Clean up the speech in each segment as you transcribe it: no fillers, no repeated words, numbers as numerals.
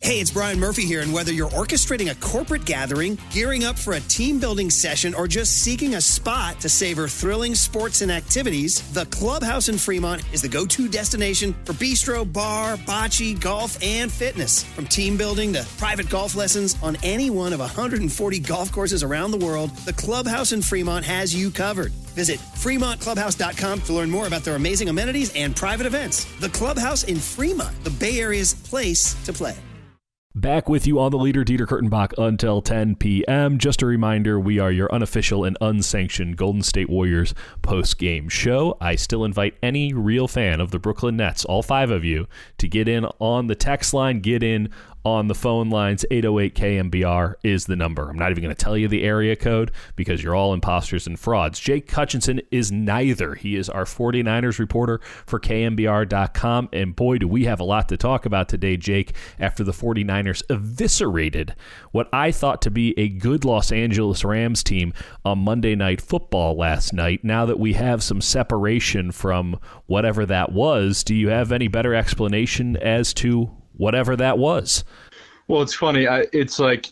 Hey, it's Brian Murphy here, and whether you're orchestrating a corporate gathering, gearing up for a team-building session, or just seeking a spot to savor thrilling sports and activities, the Clubhouse in Fremont is the go-to destination for bistro, bar, bocce, golf, and fitness. From team building to private golf lessons on any one of 140 golf courses around the world, the Clubhouse in Fremont has you covered. Visit FremontClubhouse.com to learn more about their amazing amenities and private events. The Clubhouse in Fremont, the Bay Area's place to play. Back with you on the leader, Dieter Kurtenbach, until 10 p.m. Just a reminder, we are your unofficial and unsanctioned Golden State Warriors post-game show. I still invite any real fan of the Brooklyn Nets, all 5 of you, to get in on the text line, get in on the phone lines. 808-KMBR is the number. I'm not even going to tell you the area code because you're all imposters and frauds. Jake Hutchinson is neither. He is our 49ers reporter for KMBR.com. And boy, do we have a lot to talk about today, Jake, after the 49ers eviscerated what I thought to be a good Los Angeles Rams team on Monday Night Football last night. Now that we have some separation from whatever that was, do you have any better explanation as to whatever that was? Well, it's funny. It's like,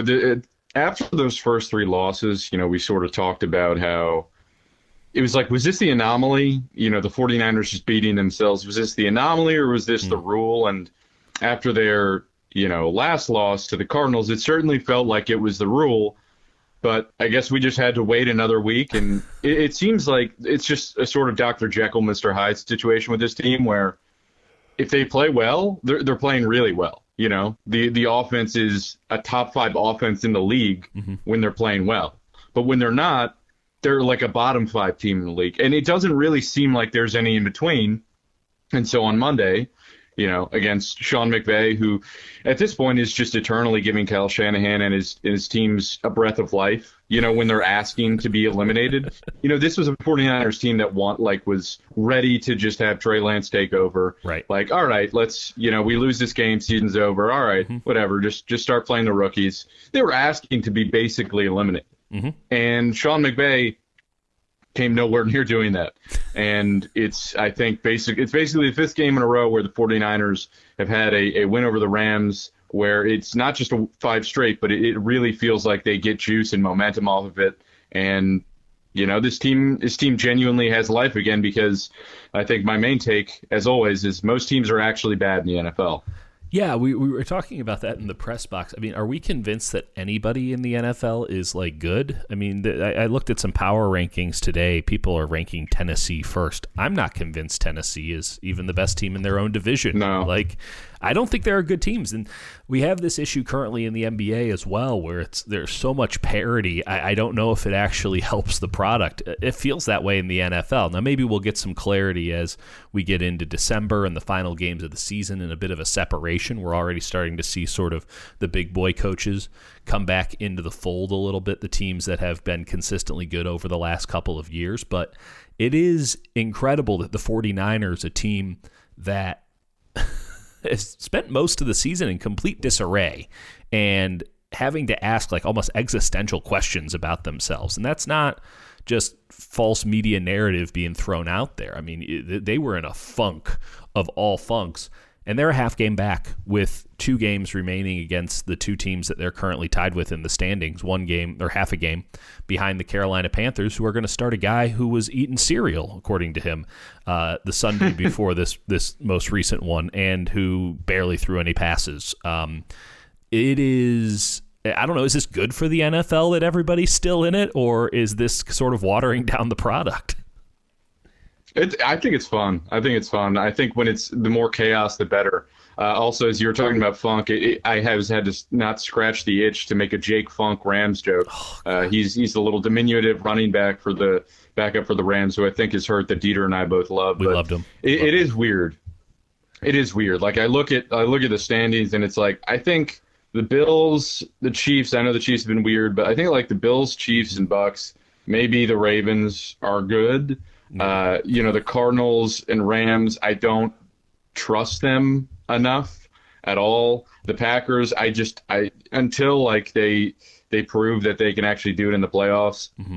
after those first 3 losses, we sort of talked about how it was like, was this the anomaly? The 49ers just beating themselves. Was this the anomaly or was this the rule? And after their, last loss to the Cardinals, it certainly felt like it was the rule. But I guess we just had to wait another week. And it seems like it's just a sort of Dr. Jekyll, Mr. Hyde situation with this team where if they play well, they're playing really well. The offense is a top 5 offense in the league when they're playing well. But when they're not, they're like a bottom 5 team in the league. And it doesn't really seem like there's any in between. And so on Monday, against Sean McVay, who at this point is just eternally giving Kyle Shanahan and his teams a breath of life, when they're asking to be eliminated. This was a 49ers team that was ready to just have Trey Lance take over. Right. Like, all right, let's, we lose this game, season's over. All right, whatever, just start playing the rookies. They were asking to be basically eliminated. And Sean McVay came nowhere near doing that. And it's basically the 5th game in a row where the 49ers have had a win over the Rams, where it's not just a 5 straight, but it really feels like they get juice and momentum off of it. And, this team genuinely has life again, because I think my main take, as always, is most teams are actually bad in the NFL. Yeah, we were talking about that in the press box. I mean, are we convinced that anybody in the NFL is good? I mean, I looked at some power rankings today. People are ranking Tennessee first. I'm not convinced Tennessee is even the best team in their own division. No. I don't think there are good teams. And we have this issue currently in the NBA as well, where there's so much parity. I don't know if it actually helps the product. It feels that way in the NFL. Now, maybe we'll get some clarity as we get into December and the final games of the season and a bit of a separation. We're already starting to see sort of the big boy coaches come back into the fold a little bit, the teams that have been consistently good over the last couple of years. But it is incredible that the 49ers, a team that has spent most of the season in complete disarray and having to ask almost existential questions about themselves. And that's not just false media narrative being thrown out there. I mean, they were in a funk of all funks, and they're a half game back with 2 games remaining against the 2 teams that they're currently tied with in the standings, 1 game or half a game behind the Carolina Panthers, who are going to start a guy who was eating cereal, according to him, the Sunday before this most recent one, and who barely threw any passes. It is, I don't know, is this good for the NFL that everybody's still in it, or is this sort of watering down the product? I think it's fun. I think when it's the more chaos, the better. Also, as you were talking about funk, I have had to not scratch the itch to make a Jake Funk Rams joke. He's the little diminutive running back for the backup for the Rams, who I think is hurt that Dieter and I both love. We loved him. It is weird. It is weird. I look at the standings, and it's I think the Bills, the Chiefs. I know the Chiefs have been weird, but I think the Bills, Chiefs, and Bucks, maybe the Ravens are good. The Cardinals and Rams, I don't trust them enough at all. The Packers, until they prove that they can actually do it in the playoffs,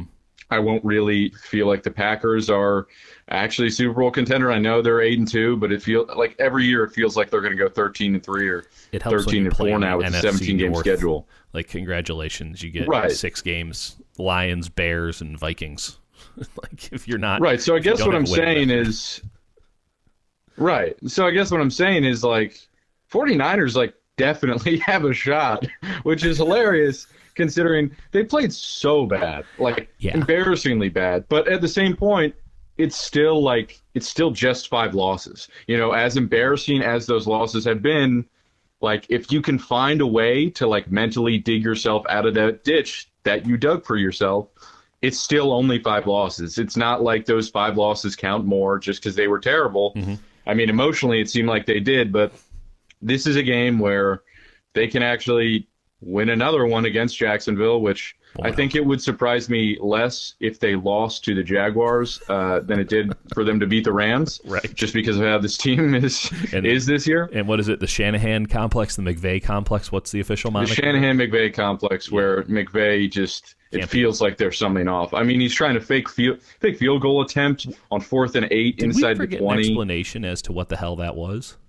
I won't really feel like the Packers are actually a Super Bowl contender. I know they're 8-2, but it feels like every year it feels like they're going to go 13-3 or it helps 13-4 now with the NFC 17-game North. schedule. Like, congratulations, you get Right. 6 games: Lions, Bears, and Vikings. Like, if you're not Right. So I guess what I'm saying record. is right. So I guess what I'm saying is like 49ers like definitely have a shot, which is hilarious considering they played so bad, like embarrassingly bad. But at the same point, it's still just 5 losses. You know, as embarrassing as those losses have been, like if you can find a way to like mentally dig yourself out of that ditch that you dug for yourself, it's still only 5 losses. It's not like those 5 losses count more just because they were terrible. Mm-hmm. I mean, emotionally, it seemed like they did, but this is a game where they can actually win another one against Jacksonville, which I think it would surprise me less if they lost to the Jaguars than it did for them to beat the Rams, right? Just because of how this team is this year. And what is it? The Shanahan complex, the McVay complex? What's the official moniker? The Shanahan-McVay complex, where McVay just feels like there's something off. I mean, he's trying to fake field goal attempt on 4th and 8 inside the 20. Did we forget an explanation as to what the hell that was?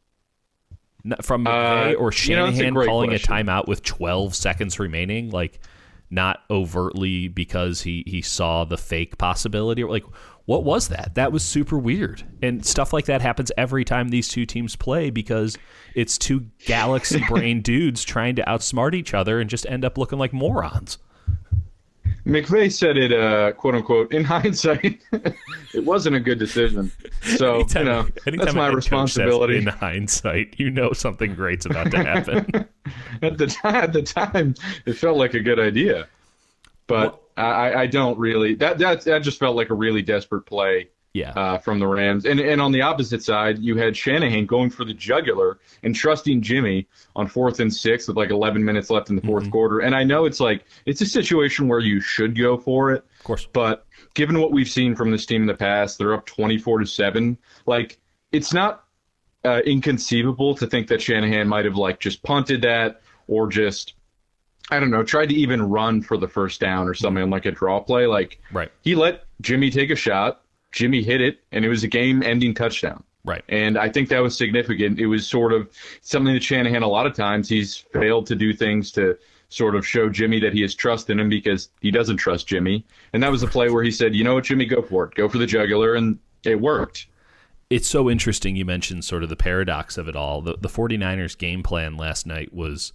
From McVay or Shanahan calling a timeout with 12 seconds remaining, like not overtly because he saw the fake possibility, or like what was that? That was super weird. And stuff like that happens every time these two teams play because it's two galaxy brain dudes trying to outsmart each other and just end up looking like morons. McVay said it, quote unquote, in hindsight, it wasn't a good decision. So, anytime that's my responsibility. In hindsight, you know something great's about to happen. At the time, it felt like a good idea. But I don't really. That just felt like a really desperate play. From the Rams. And on the opposite side, you had Shanahan going for the jugular and trusting Jimmy on 4th and 6 with like 11 minutes left in the fourth quarter. And I know it's a situation where you should go for it. Of course. But given what we've seen from this team in the past, they're up 24-7. Like, it's not inconceivable to think that Shanahan might have like just punted that or just, I don't know, tried to even run for the first down or something on like a draw play. Like, he let Jimmy take a shot. Jimmy hit it, and it was a game-ending touchdown. Right. And I think that was significant. It was sort of something that Shanahan, a lot of times, he's failed to do things to sort of show Jimmy that he has trust in him because he doesn't trust Jimmy. And that was a play where he said, you know what, Jimmy, go for it. Go for the jugular, and it worked. It's so interesting you mentioned sort of the paradox of it all. The 49ers game plan last night was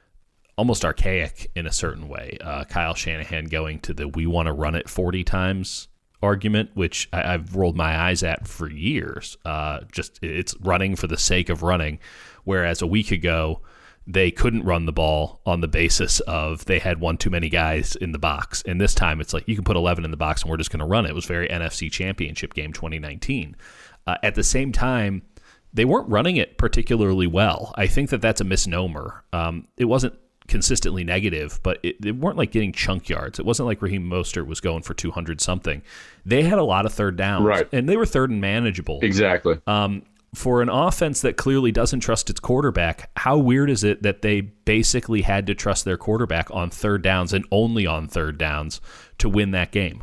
almost archaic in a certain way. Kyle Shanahan going to the we want to run it 40 times argument, which I've rolled my eyes at for years. Just it's running for the sake of running, whereas a week ago they couldn't run the ball on the basis of they had one too many guys in the box. And this time it's like you can put 11 in the box and we're just going to run it. It was very NFC Championship game 2019. At the same time, they weren't running it particularly well. I think that's a misnomer. It wasn't consistently negative, but it weren't like getting chunk yards. It wasn't like Raheem Mostert was going for 200 something. They had a lot of third downs, and they were third and manageable. Exactly. For an offense that clearly doesn't trust its quarterback, how weird is it that they basically had to trust their quarterback on third downs and only on third downs to win that game?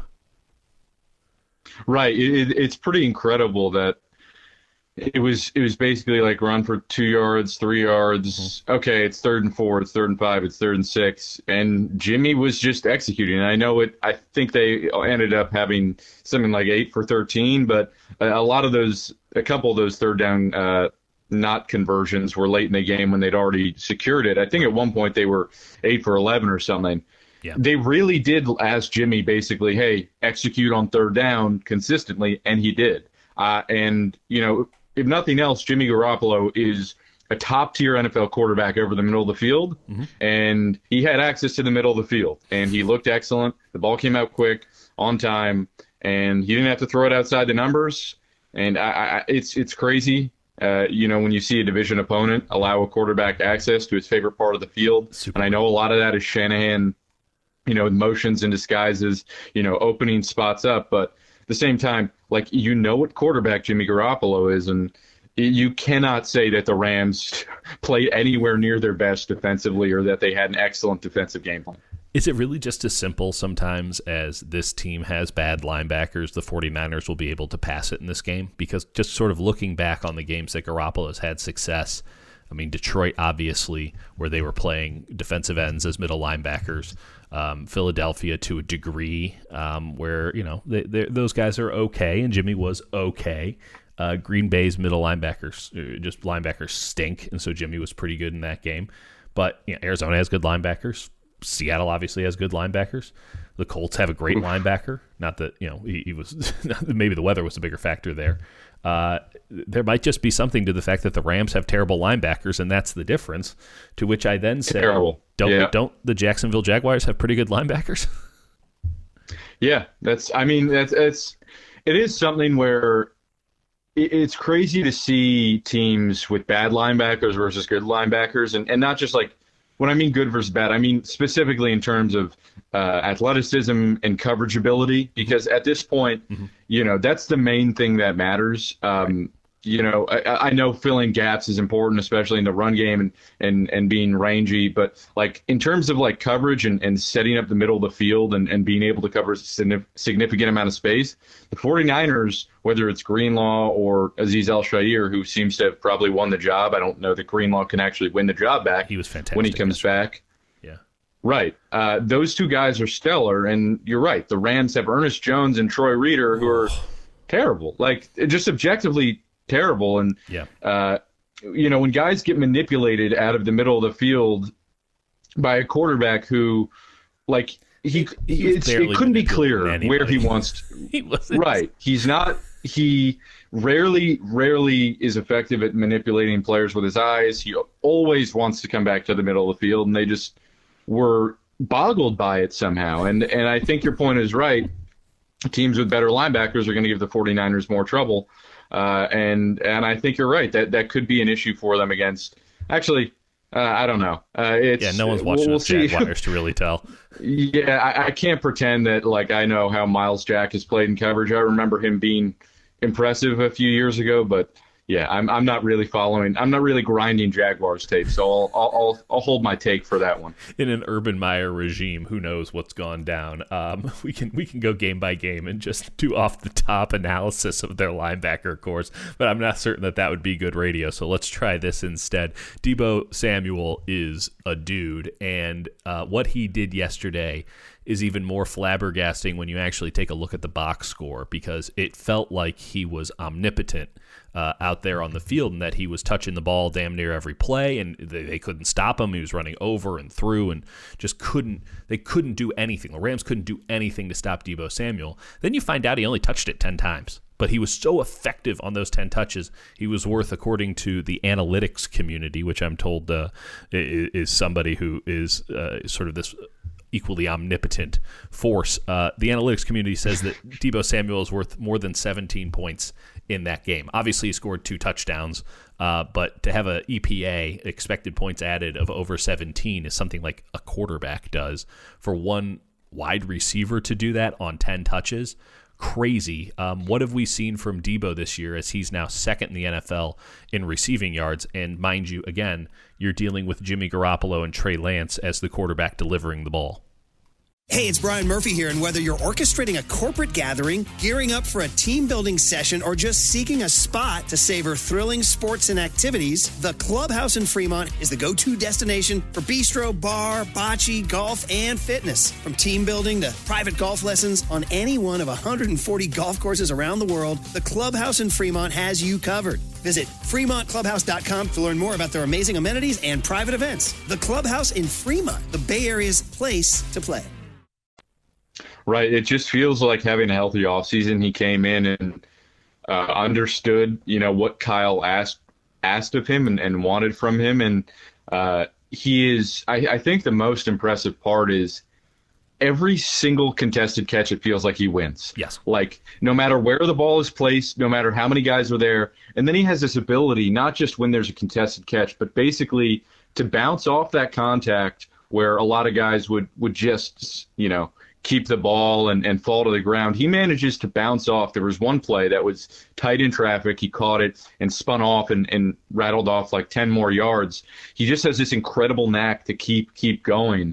Right. It's pretty incredible that it was basically like run for 2 yards, 3 yards. Okay, it's 3rd and 4, it's 3rd and 5, it's 3rd and 6, and Jimmy was just executing. I know it. I think they ended up having something like 8 for 13, but a couple of those third down not conversions were late in the game when they'd already secured it. I think at one point they were 8 for 11 or something. Yeah. They really did ask Jimmy basically, hey, execute on third down consistently, and he did. And if nothing else, Jimmy Garoppolo is a top-tier NFL quarterback over the middle of the field, and he had access to the middle of the field, and he looked excellent. The ball came out quick, on time, and he didn't have to throw it outside the numbers. And it's crazy, when you see a division opponent allow a quarterback access to his favorite part of the field. And I know a lot of that is Shanahan, motions and disguises, opening spots up, but at the same time, like, what quarterback Jimmy Garoppolo is, and you cannot say that the Rams played anywhere near their best defensively or that they had an excellent defensive game plan. Is it really just as simple sometimes as this team has bad linebackers, the 49ers will be able to pass it in this game? Because just sort of looking back on the games that Garoppolo's had success, I mean, Detroit, obviously, where they were playing defensive ends as middle linebackers. Philadelphia, to a degree, where, those guys are okay, and Jimmy was okay. Green Bay's middle linebackers stink, and so Jimmy was pretty good in that game. But Arizona has good linebackers. Seattle obviously has good linebackers. The Colts have a great linebacker. Not that he was maybe the weather was a bigger factor there. There might just be something to the fact that the Rams have terrible linebackers, and that's the difference. To which I then say, don't the Jacksonville Jaguars have pretty good linebackers? Yeah, it is something where it's crazy to see teams with bad linebackers versus good linebackers, and not just like. When I mean good versus bad, I mean specifically in terms of athleticism and coverage ability, because at this point, that's the main thing that matters. I know filling gaps is important, especially in the run game and being rangy. But like in terms of like coverage and setting up the middle of the field and being able to cover a significant amount of space, the 49ers, whether it's Greenlaw or Azeez Al-Shaair, who seems to have probably won the job. I don't know that Greenlaw can actually win the job back. He was fantastic when he comes back. Yeah. Right. Those two guys are stellar. And you're right. The Rams have Ernest Jones and Troy Reeder, who are terrible, like just objectively terrible. And, when guys get manipulated out of the middle of the field by a quarterback who, like, it couldn't be clear where he wants to. He wasn't. Right. He rarely is effective at manipulating players with his eyes. He always wants to come back to the middle of the field, and they just were boggled by it somehow. And I think your point is right. Teams with better linebackers are going to give the 49ers more trouble. And I think you're right. That could be an issue for them against. Actually, I don't know. No one's watching the Jaguars to really tell. Yeah, I can't pretend that like I know how Miles Jack has played in coverage. I remember him being impressive a few years ago, but yeah, I'm not really following. I'm not really grinding Jaguars tape, so I'll hold my take for that one. In an Urban Meyer regime, who knows what's gone down? We can go game by game and just do off the top analysis of their linebacker cores, but I'm not certain that would be good radio. So let's try this instead. Deebo Samuel is a dude, and what he did yesterday is even more flabbergasting when you actually take a look at the box score, because it felt like he was omnipotent out there on the field, and that he was touching the ball damn near every play, and they couldn't stop him. He was running over and through, and just couldn't do anything. The Rams couldn't do anything to stop Deebo Samuel. Then you find out he only touched it 10 times. But he was so effective on those 10 touches, he was worth, according to the analytics community, which I'm told is somebody who is sort of this equally omnipotent force. The analytics community says that Deebo Samuel is worth more than 17 points in that game. Obviously, he scored 2 touchdowns, but to have an EPA, expected points added, of over 17 is something like a quarterback does. For one wide receiver to do that on 10 touches, crazy. What have we seen from Deebo this year, as he's now second in the NFL in receiving yards? And mind you, again, you're dealing with Jimmy Garoppolo and Trey Lance as the quarterback delivering the ball. Hey, it's Brian Murphy here, and whether you're orchestrating a corporate gathering, gearing up for a team-building session, or just seeking a spot to savor thrilling sports and activities, the Clubhouse in Fremont is the go-to destination for bistro, bar, bocce, golf, and fitness. From team building to private golf lessons on any one of 140 golf courses around the world, the Clubhouse in Fremont has you covered. Visit FremontClubhouse.com to learn more about their amazing amenities and private events. The Clubhouse in Fremont, the Bay Area's place to play. Right. It just feels like having a healthy offseason. He came in and understood, what Kyle asked of him and wanted from him. And he is, I think the most impressive part is every single contested catch, it feels like he wins. Yes. Like no matter where the ball is placed, no matter how many guys are there. And then he has this ability, not just when there's a contested catch, but basically to bounce off that contact where a lot of guys would just, keep the ball and fall to the ground. He manages to bounce off. There was one play that was tight in traffic. He caught it and spun off and rattled off like 10 more yards. He just has this incredible knack to keep going.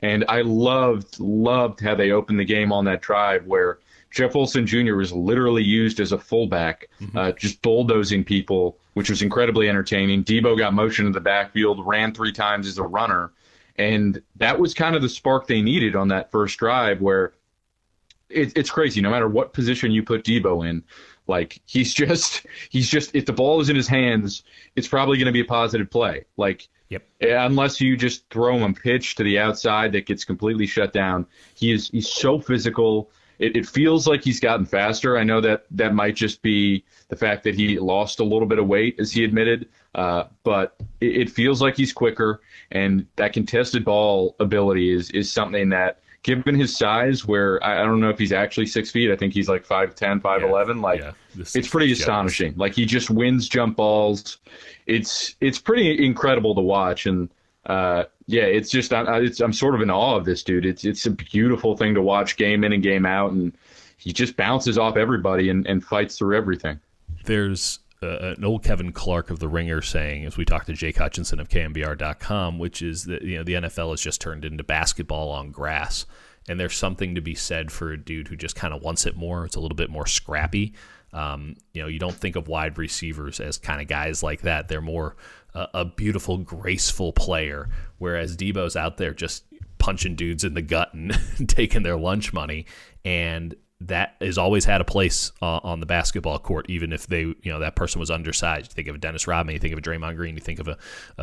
And I loved how they opened the game on that drive where Jeff Wilson Jr. was literally used as a fullback, just bulldozing people, which was incredibly entertaining. Debo got motion in the backfield, ran 3 times as a runner. And that was kind of the spark they needed on that first drive where it's crazy. No matter what position you put Debo in, like he's just if the ball is in his hands, it's probably going to be a positive play. Like, unless you just throw him a pitch to the outside that gets completely shut down, he's so physical. It feels like he's gotten faster. I know that might just be the fact that he lost a little bit of weight, as he admitted, but it feels like he's quicker, and that contested ball ability is something that, given his size, where I don't know if he's actually 6 feet, I think he's like 5'10", 5'11", it's pretty astonishing. Like, he just wins jump balls. It's pretty incredible to watch, and it's just I'm sort of in awe of this dude. It's a beautiful thing to watch game in and game out, and he just bounces off everybody and fights through everything. There's an old Kevin Clark of The Ringer saying, as we talked to Jake Hutchinson of KNBR.com, which is that the NFL has just turned into basketball on grass, and there's something to be said for a dude who just kind of wants it more. It's a little bit more scrappy. You don't think of wide receivers as kind of guys like that. They're more a beautiful, graceful player, whereas Debo's out there just punching dudes in the gut and taking their lunch money, and that has always had a place on the basketball court, even if that person was undersized. You think of a Dennis Rodman, you think of a Draymond Green, you think of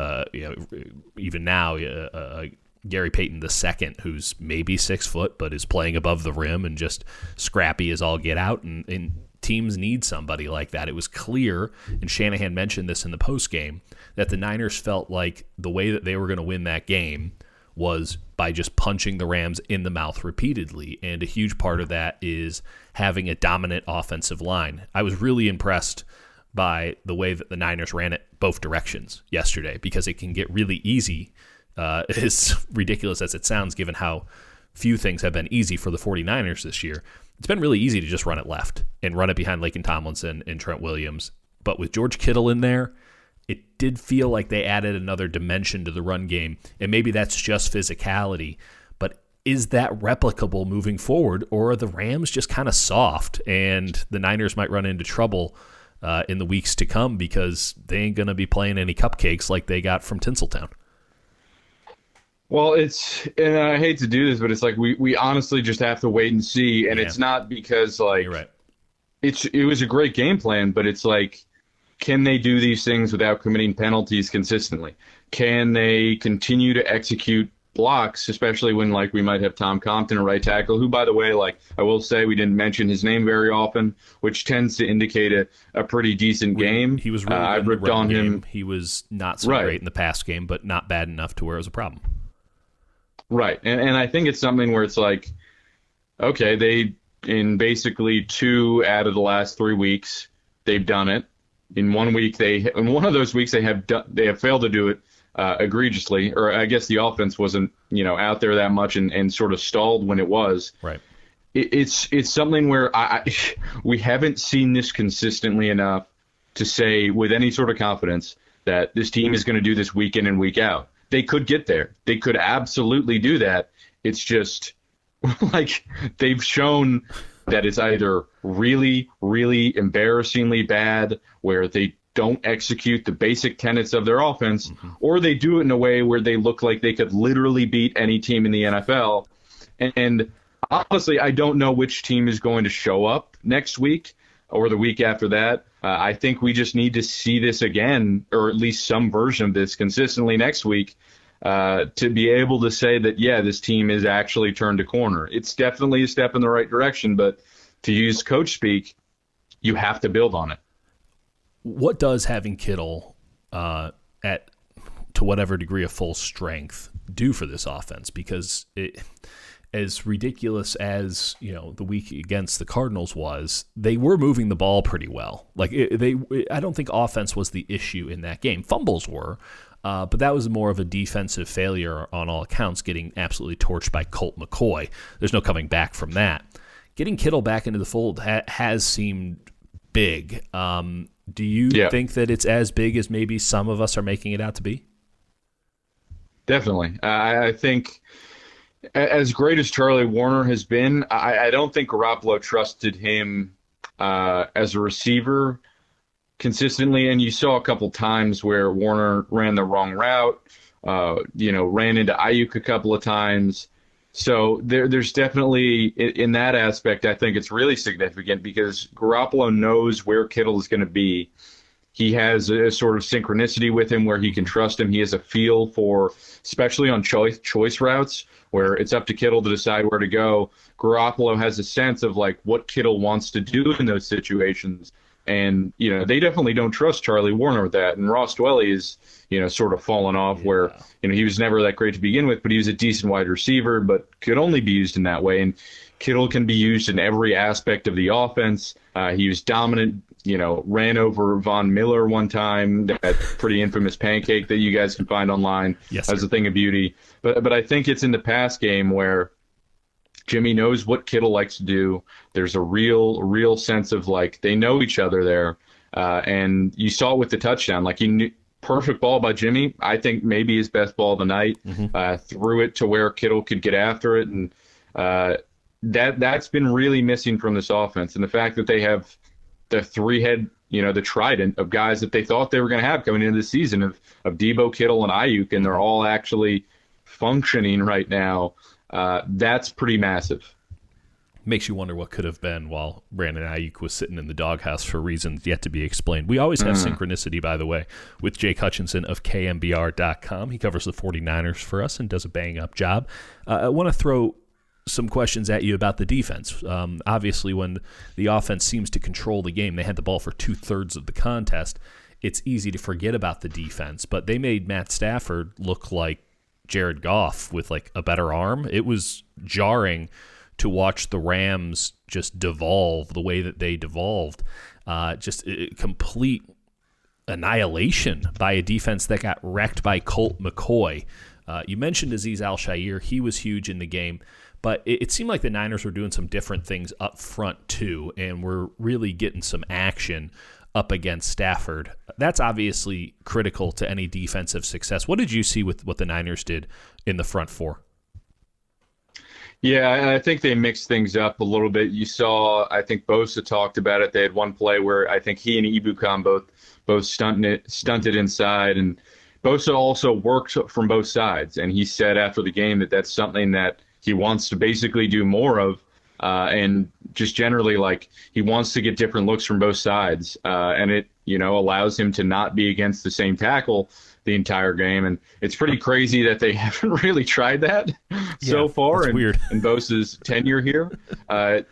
even now Gary Payton II, who's maybe 6 foot but is playing above the rim and just scrappy as all get out, and teams need somebody like that. It was clear, and Shanahan mentioned this in the postgame, that the Niners felt like the way that they were going to win that game was by just punching the Rams in the mouth repeatedly, and a huge part of that is having a dominant offensive line. I was really impressed by the way that the Niners ran it both directions yesterday, because it can get really easy, as ridiculous as it sounds given how few things have been easy for the 49ers this year. It's been really easy to just run it left and run it behind Laken Tomlinson and Trent Williams, but with George Kittle in there, it did feel like they added another dimension to the run game, and maybe that's just physicality, but is that replicable moving forward, or are the Rams just kind of soft, and the Niners might run into trouble in the weeks to come because they ain't going to be playing any cupcakes like they got from Tinseltown? Well, and I hate to do this, but it's like we honestly just have to wait and see, and it's not because, like, you're right. It was a great game plan, but it's like, can they do these things without committing penalties consistently? Can they continue to execute blocks, especially when, like, we might have Tom Compton, a right tackle, who, by the way, like, I will say, we didn't mention his name very often, which tends to indicate a pretty decent game. He was really good I in the ripped run on game. him. He was not so great in the pass game, but not bad enough to where it was a problem. Right. And I think it's something where it's like, okay, they, in basically 2 out of the last 3 weeks, they've done it. In one of those weeks they have failed to do it egregiously, or I guess the offense wasn't out there that much and sort of stalled when it was. Right. It's something where we haven't seen this consistently enough to say with any sort of confidence that this team is going to do this week in and week out. They could get there. They could absolutely do that. It's just like they've shown that it's either really, really embarrassingly bad, where they don't execute the basic tenets of their offense, or they do it in a way where they look like they could literally beat any team in the NFL. And honestly, I don't know which team is going to show up next week or the week after that. I think we just need to see this again, or at least some version of this consistently next week, to be able to say that, this team is actually turned a corner. It's definitely a step in the right direction, but to use coach speak, you have to build on it. What does having Kittle to whatever degree of full strength do for this offense? Because as ridiculous as the week against the Cardinals was, they were moving the ball pretty well. Like I don't think offense was the issue in that game. Fumbles were, but that was more of a defensive failure on all accounts, getting absolutely torched by Colt McCoy. There's no coming back from that. Getting Kittle back into the fold has seemed big. Do you think that it's as big as maybe some of us are making it out to be? Definitely. I think As great as Charlie Warner has been, I don't think Garoppolo trusted him as a receiver consistently. And you saw a couple times where Warner ran the wrong route, ran into Ayuk a couple of times. So there's definitely, in that aspect, I think it's really significant because Garoppolo knows where Kittle is going to be. He has a sort of synchronicity with him where he can trust him. He has a feel for, especially on choice routes, where it's up to Kittle to decide where to go. Garoppolo has a sense of like what Kittle wants to do in those situations. And, they definitely don't trust Charlie Warner with that. And Ross Dwelley is, sort of fallen off where, he was never that great to begin with, but he was a decent wide receiver, but could only be used in that way. And Kittle can be used in every aspect of the offense. He was dominant, ran over Von Miller one time, that pretty infamous pancake that you guys can find online. Yes, as a thing of beauty. But I think it's in the pass game where Jimmy knows what Kittle likes to do. There's a real sense of like they know each other there. And you saw it with the touchdown. Like he knew, perfect ball by Jimmy. I think maybe his best ball of the night. Threw it to where Kittle could get after it. And that's been really missing from this offense. And the fact that they have the three-head, the trident of guys that they thought they were going to have coming into the season of Debo, Kittle, and Ayuk, and they're all actually functioning right now. That's pretty massive. Makes you wonder what could have been while Brandon Ayuk was sitting in the doghouse for reasons yet to be explained. We always have synchronicity, by the way, with Jake Hutchinson of KMBR.com. He covers the 49ers for us and does a bang-up job. I want to throw some questions at you about the defense. Obviously, when the offense seems to control the game, they had the ball for 2/3 of the contest. It's easy to forget about the defense, but they made Matt Stafford look like Jared Goff with like a better arm. It was jarring to watch the Rams just devolve the way that they devolved. Just a complete annihilation by a defense that got wrecked by Colt McCoy. You mentioned Azeez Al-Shaair. He was huge in the game, but it seemed like the Niners were doing some different things up front too, and we're really getting some action up against Stafford. That's obviously critical to any defensive success. What did you see with what the Niners did in the front four? Yeah, I think they mixed things up a little bit. You saw, I think Bosa talked about it. They had one play where I think he and Ebukam both stunted inside, and Bosa also worked from both sides. And he said after the game that that's something that he wants to basically do more of, and just generally like he wants to get different looks from both sides, and it allows him to not be against the same tackle the entire game. And it's pretty crazy that they haven't really tried that so far in Bosa's tenure here. I'll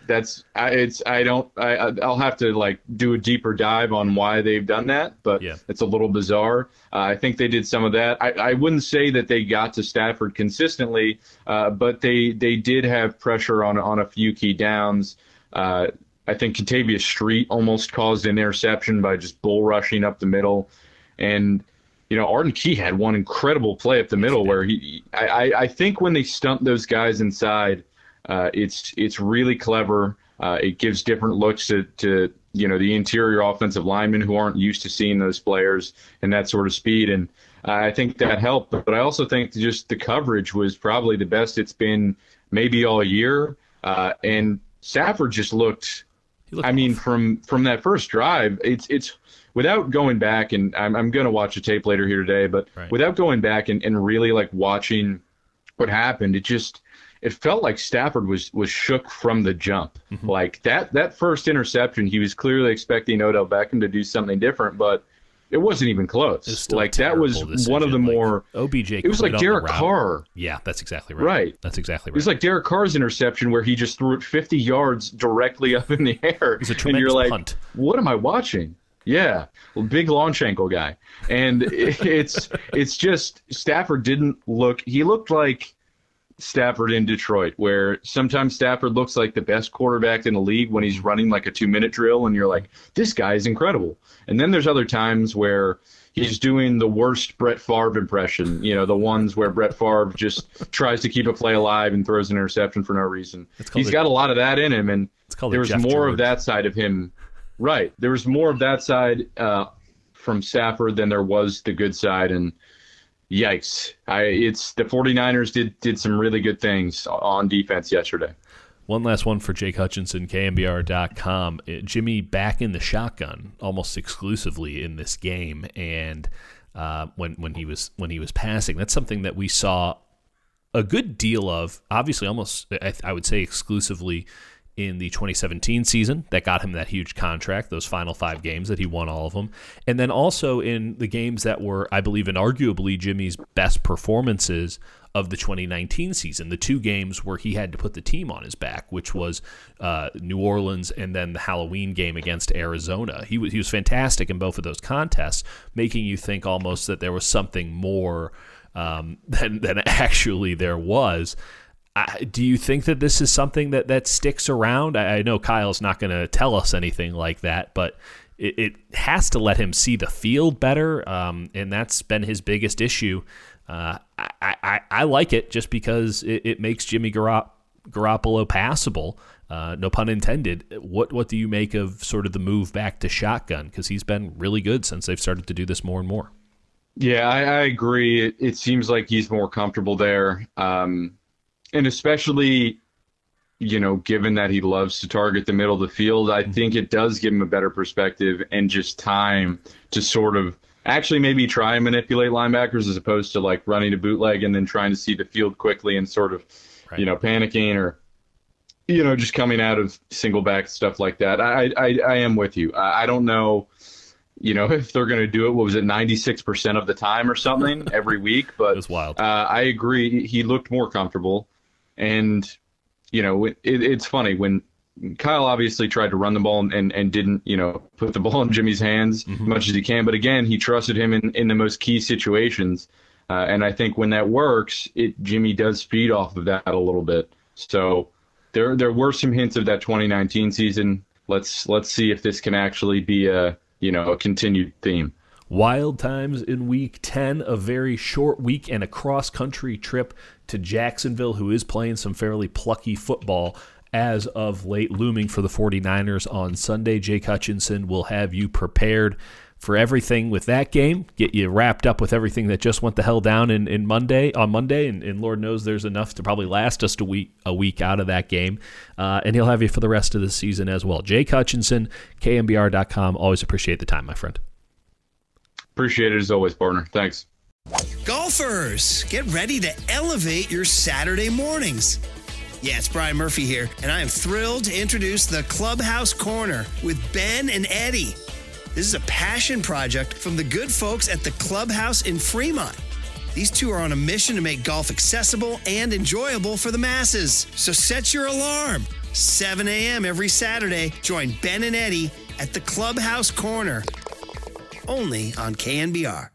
have to like do a deeper dive on why they've done that, but it's a little bizarre. I think they did some of that. I wouldn't say that they got to Stafford consistently, but they did have pressure on a few key downs. I think Kentavious Street almost caused an interception by just bull rushing up the middle. And Arden Key had one incredible play up the middle where I think when they stump those guys inside, it's really clever. It gives different looks to the interior offensive linemen who aren't used to seeing those players and that sort of speed. And I think that helped. But I also think just the coverage was probably the best it's been maybe all year. And Stafford just looked I mean, from that first drive, it's without going back, and I'm going to watch a tape later here today, but without going back and really like watching what happened, it felt like Stafford was shook from the jump. Mm-hmm. Like that first interception, he was clearly expecting Odell Beckham to do something different, but it wasn't even close. Like that was decision. One of the more OBJ. It was like Derek Carr. Yeah, that's exactly right. Right. That's exactly right. It was like Derek Carr's interception where he just threw it 50 yards directly up in the air. It was a tremendous and you're like, punt. What am I watching? Yeah, big launch ankle guy. And it's just Stafford didn't look. He looked like Stafford in Detroit, where sometimes Stafford looks like the best quarterback in the league when he's running like a 2-minute drill, and you're like, this guy is incredible. And then there's other times where he's doing the worst Brett Favre impression, the ones where Brett Favre just tries to keep a play alive and throws an interception for no reason. He's got a lot of that in him, and there was more of that side of him. Right. There was more of that side from Stafford than there was the good side, and yikes. It's the 49ers did some really good things on defense yesterday. One last one for Jake Hutchinson, KNBR.com. Jimmy back in the shotgun almost exclusively in this game, and when he was passing, that's something that we saw a good deal of. Obviously, almost I would say exclusively in the 2017 season that got him that huge contract, those final 5 games that he won all of them. And then also in the games that were, I believe, inarguably Jimmy's best performances of the 2019 season, the 2 games where he had to put the team on his back, which was New Orleans and then the Halloween game against Arizona. He was fantastic in both of those contests, making you think almost that there was something more than actually there was. Do you think that this is something that sticks around? I know Kyle's not going to tell us anything like that, but it has to let him see the field better, and that's been his biggest issue. I like it just because it makes Jimmy Garoppolo passable, no pun intended. What do you make of sort of the move back to shotgun? Because he's been really good since they've started to do this more and more. Yeah, I agree. It seems like he's more comfortable there. And especially, given that he loves to target the middle of the field, I think it does give him a better perspective and just time to sort of actually maybe try and manipulate linebackers as opposed to like running a bootleg and then trying to see the field quickly and sort of, panicking or, just coming out of single back, stuff like that. I am with you. I don't know, if they're going to do it, 96% of the time or something every week, but it's wild. I agree. He looked more comfortable. And, it's funny when Kyle obviously tried to run the ball and didn't, put the ball in Jimmy's hands as much as he can. But again, he trusted him in the most key situations. And I think when that works, Jimmy does feed off of that a little bit. So there were some hints of that 2019 season. Let's see if this can actually be a continued theme. Wild times in Week 10, a very short week and a cross-country trip to Jacksonville, who is playing some fairly plucky football as of late, looming for the 49ers on Sunday. Jake Hutchinson will have you prepared for everything with that game, get you wrapped up with everything that just went the hell down on Monday, and Lord knows there's enough to probably last us a week out of that game, and he'll have you for the rest of the season as well. Jake Hutchinson, KNBR.com. Always appreciate the time, my friend. Appreciate it as always, partner. Thanks. Golfers, get ready to elevate your Saturday mornings. Yeah, it's Brian Murphy here, and I am thrilled to introduce the Clubhouse Corner with Ben and Eddie. This is a passion project from the good folks at the Clubhouse in Fremont. These two are on a mission to make golf accessible and enjoyable for the masses. So set your alarm. 7 a.m. every Saturday, join Ben and Eddie at the Clubhouse Corner. Only on KNBR.